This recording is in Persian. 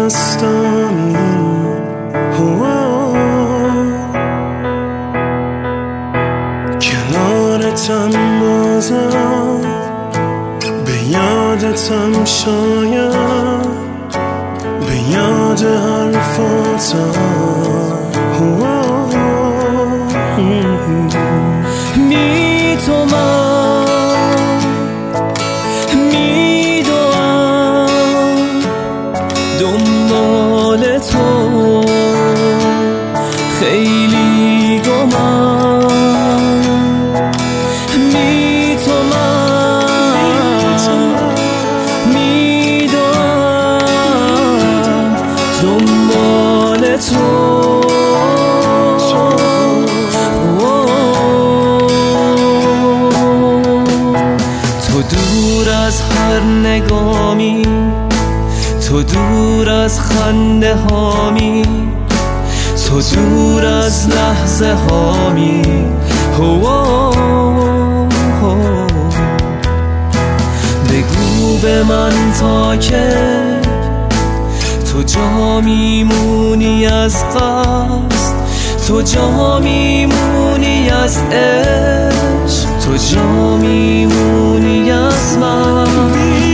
دستانی کنارتم بازم به یادتم شاید به یاد حرفاتم بی تو من میدوام دنبال تو خیلی گمم بی تو من میدوام دنبال تو دور از هر نگامی، تو دور از خنده هامی، تو دور از لحظه هامی بگو به من تا که تو جا میمونی از قصد، تو جا میمونی از عشق، تو جا میمونی از من.